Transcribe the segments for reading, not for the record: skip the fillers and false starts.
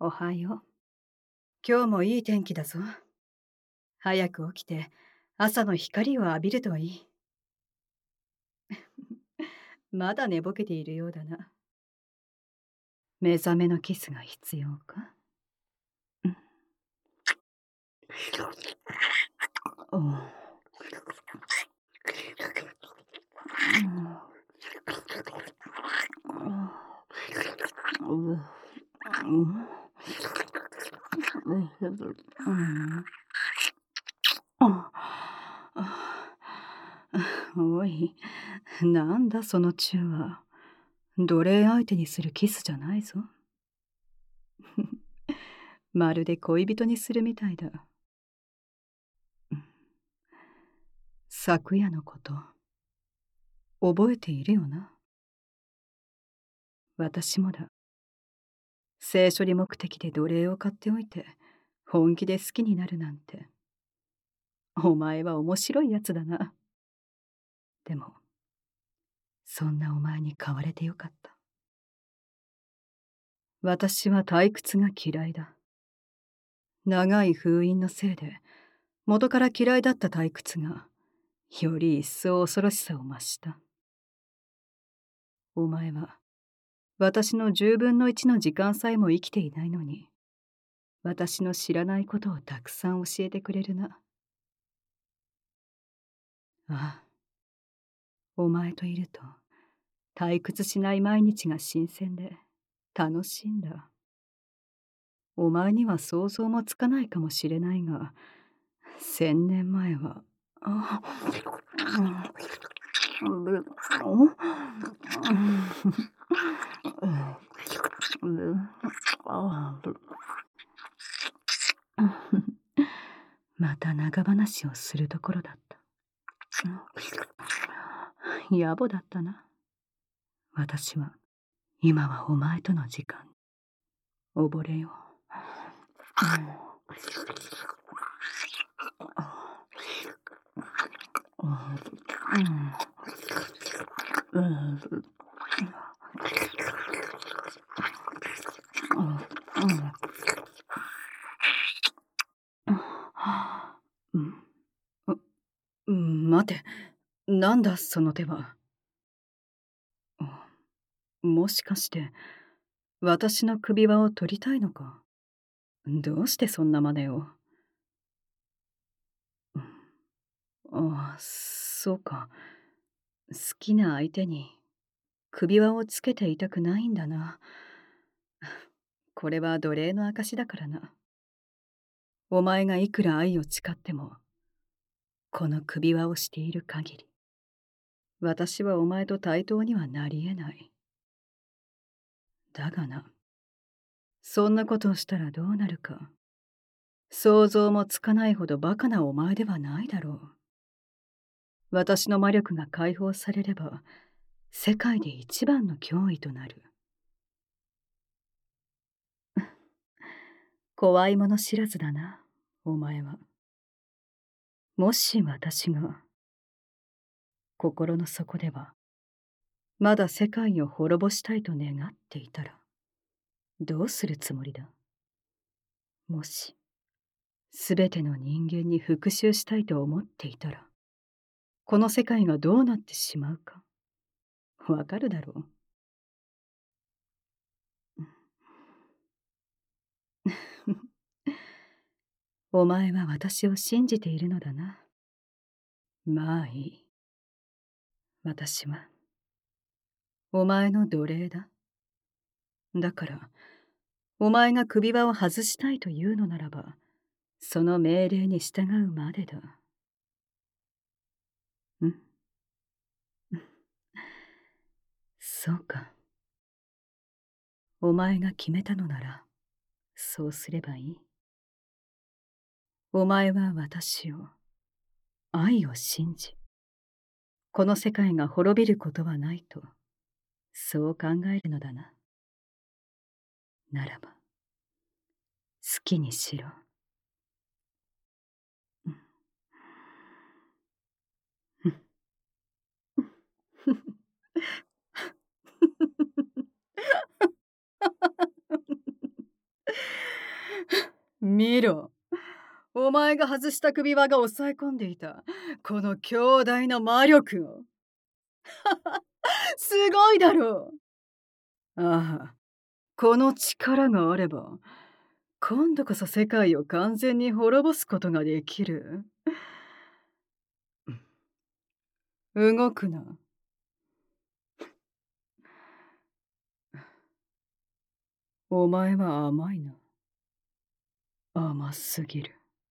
おはよう。今日もいい天気だぞ。早く起きて朝の光を浴びるといい。まだ寝ぼけているようだな。目覚めのキスが必要か？うん。おう。うん。おい、なんだそのチューは。奴隷相手にするキスじゃないぞ。まるで恋人にするみたいだ。昨夜のこと、覚えているよな。私もだ。性処理目的で奴隷を買っておいて、本気で好きになるなんて。お前は面白いやつだな。でも、そんなお前に買われてよかった。私は退屈が嫌いだ。長い封印のせいで、元から嫌いだった退屈が、より一層恐ろしさを増した。お前は、私の10分の1の時間さえも生きていないのに、私の知らないことをたくさん教えてくれるな。ああ、お前といると、退屈しない毎日が新鮮で、楽しいんだ。お前には想像もつかないかもしれないが、1000年前は、あ、また長話をするところだった。野暮だったな。私は、今はお前との時間、溺れよう。待て、なんだその手は。もしかして、私の首輪を取りたいのか？どうしてそんな真似を。ああ、そうか。好きな相手に首輪をつけていたくないんだな。これは奴隷の証だからな。お前がいくら愛を誓っても、この首輪をしている限り、私はお前と対等にはなり得ない。だがな、そんなことをしたらどうなるか、想像もつかないほどバカなお前ではないだろう。私の魔力が解放されれば、世界で一番の脅威となる。怖いもの知らずだな、お前は。もし私が、心の底では、まだ世界を滅ぼしたいと願っていたら、どうするつもりだ。もし、すべての人間に復讐したいと思っていたら、この世界がどうなってしまうか、わかるだろう。お前は私を信じているのだな。まあいい。私は、お前の奴隷だ。だから、お前が首輪を外したいというのならば、その命令に従うまでだ。んそうか。お前が決めたのなら、そうすればいい。お前は私を、愛を信じ、この世界が滅びることはないと、そう考えるのだな。ならば、好きにしろ。 見ろ。お前が外した首輪が抑え込んでいた、この強大な魔力を。すごいだろう。ああ、この力があれば、今度こそ世界を完全に滅ぼすことができる。動くな。お前は甘いな。甘すぎる。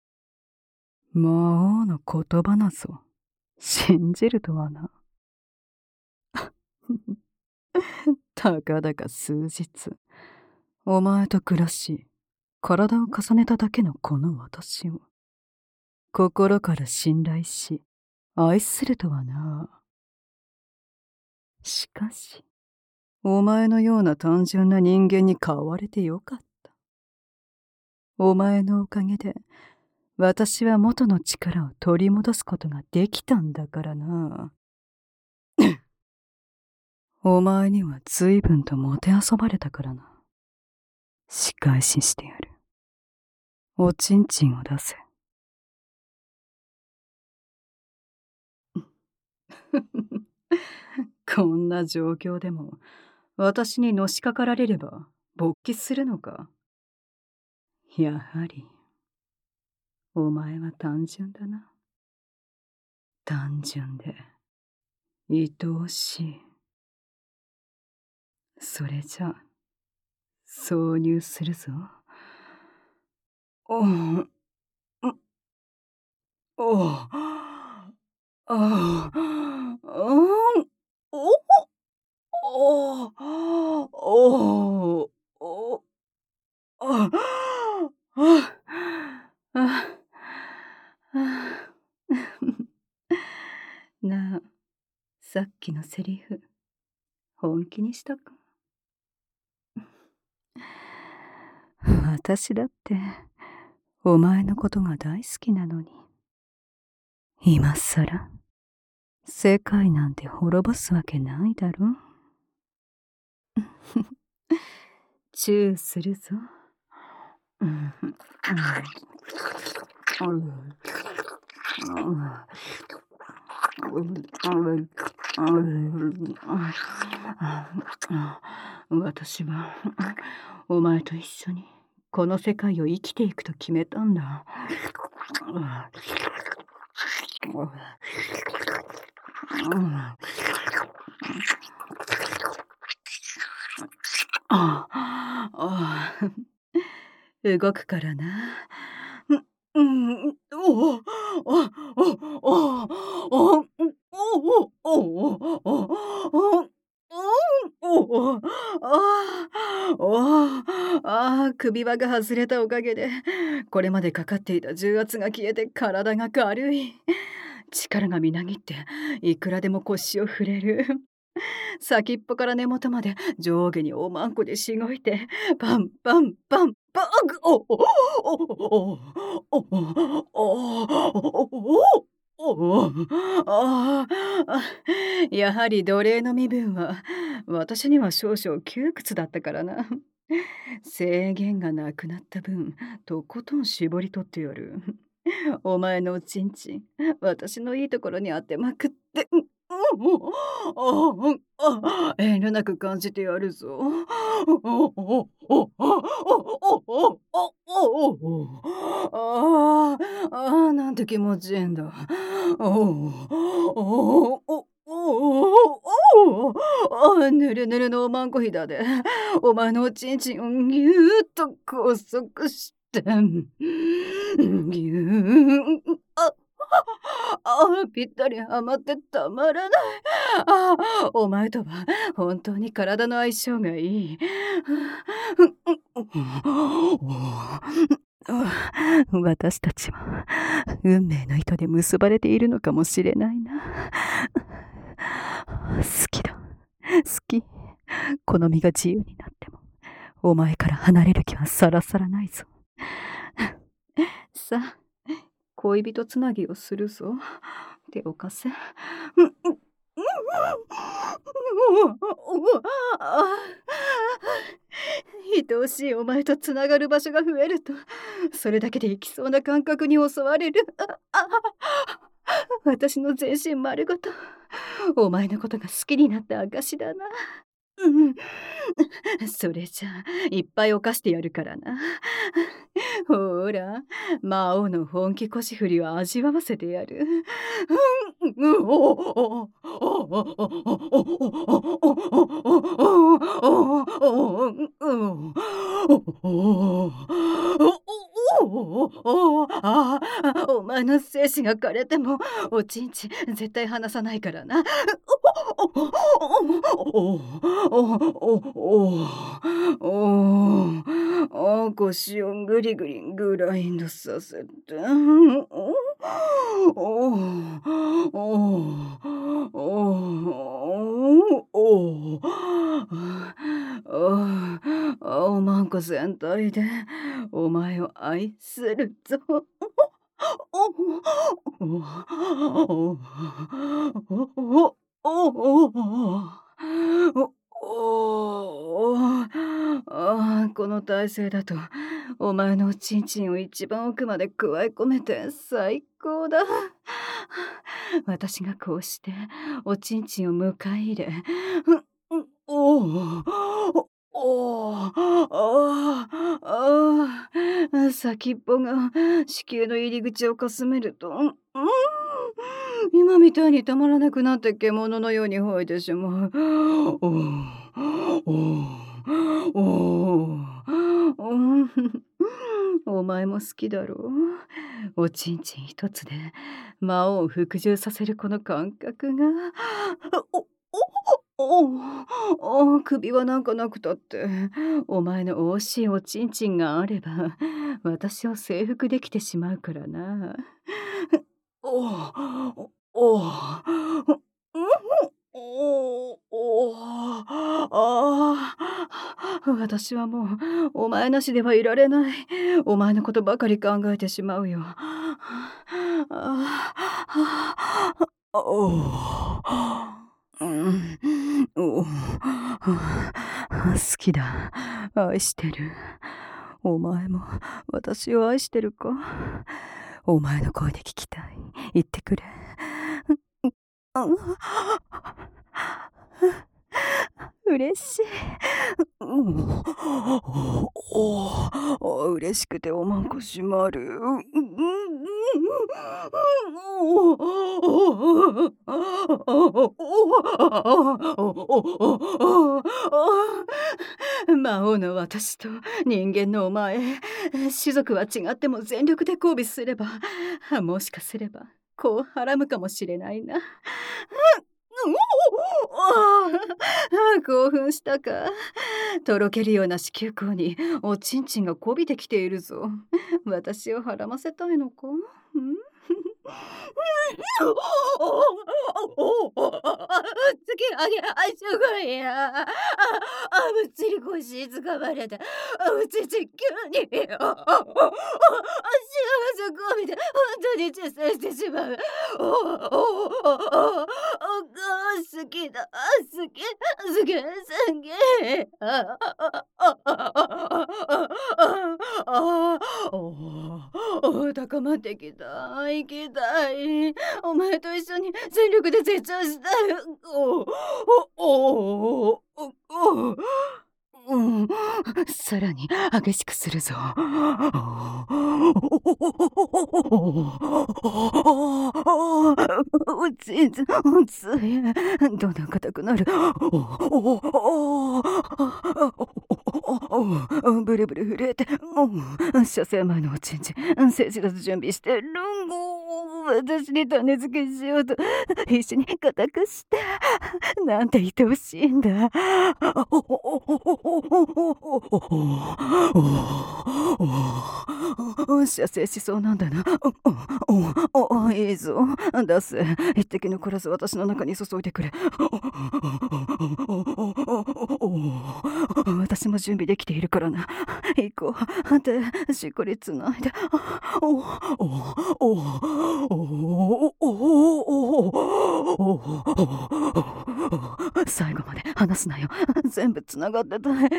魔王の言葉なぞ、信じるとはな。たかだか数日、お前と暮らし、体を重ねただけのこの私を、心から信頼し、愛するとはな。しかし、お前のような単純な人間に変われてよかった。お前のおかげで、私は元の力を取り戻すことができたんだからな。お前には随分ともてあそばれたからな。仕返ししてやる。おちんちんを出せ。こんな状況でも、私にのしかかられれば勃起するのか。やはり、お前は単純だな。単純で、愛おしい。それじゃ、挿入するぞ。おう、おう、ああ、うん、おおおおああああなあ、さっきのセリフ、本気にしたか？私だって、お前のことが大好きなのに。今さら、世界なんて滅ぼすわけないだろ。チューするぞ。私はお前と一緒にこの世界を生きていくと決めたんだ。ああ、動くからな。うん、おお、おお、おお、おお、おお、おお、首輪が外れたおかげで、これまでかかっていた重圧が消えて体が軽い。力がみなぎって、いくらでも腰を振れる。先っぽから根元まで上下におまんこでしごいて、パンパンパンパン、おおおおおおおああ、やはり奴隷の身分は私には少々窮屈だったからな。制限がなくなった分、とことん絞り取ってやる。お前のおちんちん、私のいいところに当てまくって、遠慮なく感じてやるぞ。なんて気持ちいいんだ。ぬるぬるのおまんこひだで、お前のおちんちんをぎゅーっと拘束して、ぎゅーぴったりはまってたまらない。お前とは本当に体の相性がいい。私たちは運命の糸で結ばれているのかもしれないな。好きだ。好き。この身が自由になっても、お前から離れる気はさらさらないぞ。さあ、恋人つなぎをするぞ。手を貸せ。 愛おしいお前とつながる場所が増えると、それだけで生きそうな感覚に襲われる。私の全身丸ごと、お前のことが好きになった証だな。うん。それじゃあ、いっぱい犯してやるからな。ほら、魔王の本気腰振りを味わわせてやる。お前の精子が枯れてもおちんちん絶対離さないからな。腰をぐりぐりグラインドさせて。おまんこ全体でお前を愛するぞ。この体勢だとお前のおちんちんを一番奥までくわえ込めて最高だ。私がこうしておちんちんを迎え入れ、先っぽが子宮の入り口をかすめると、今みたいにたまらなくなって獣のように吠えてしまう。お前も好きだろう。おちんちん一つで魔王を服従させるこの感覚が。首はなんかなくたって、お前の惜しいおちんちんがあれば私を征服できてしまうからな。おおお私はもうお前なしではいられない。お前のことばかり考えてしまうよ。うん、好きだ。愛してる。お前も私を愛してるか？お前の声で聞きたい。言ってくれ。嬉しい。嬉しくておまんこしまる。魔王の私と人間のお前、種族は違っても全力で交尾すれば、もしかすれば子をはらむかもしれないな。興奮したか？とろけるような子宮口におちんちんがこびてきているぞ。私をはらませたいのか？つけあげすごいや。ぶっちり腰つかまれた。うち急に幸せこびて本当に出産してしまう。好きだ好き好き好き。高まってきた。行きたい。お前と一緒に全力で成長したい。うん、さらに激しくするぞ。うちずつい。どんどん硬くなる。ブルブル震えて、射精前のおちんちん、精子だと準備してる。私に種付けしようと必死に固くして、なんて愛おしいんだ。 射精しそうなんだな。いいぞ。出せ。一滴残らず私の中に注いでくれ。私も準備できているからな。行こう。で、しっかりつないで。最後まで離すなよ。全部つながってたい。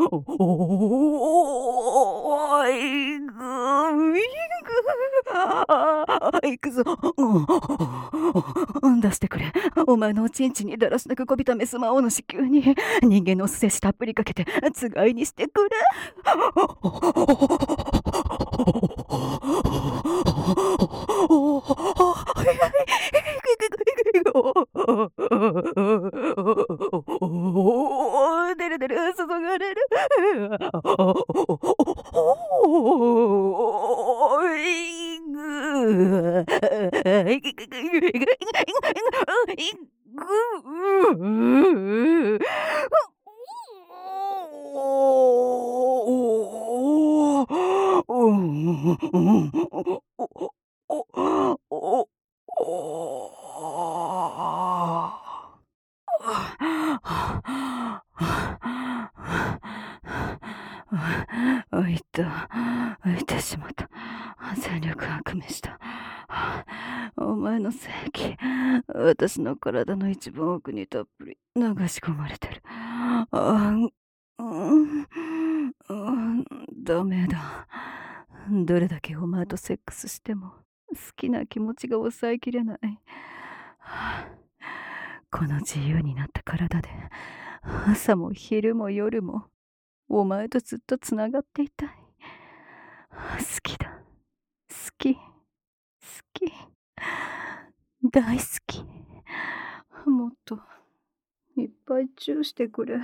行くぞ。出してくれ。お前のおちんちんにだらしなくこびたメス魔王の子宮に人間の精子たっぷりかけてつがいにしてくれ。出る出る、注がれる。いた。浮いてしまった。全力悪夢した。お前の精液、私の体の一番奥にたっぷり流し込まれてる。ダメだ。どれだけお前とセックスしても好きな気持ちが抑えきれない。この自由になった体で朝も昼も夜もお前とずっとつながっていたい。好きだ。好き。好き。大好き。もっといっぱいチューしてくれ。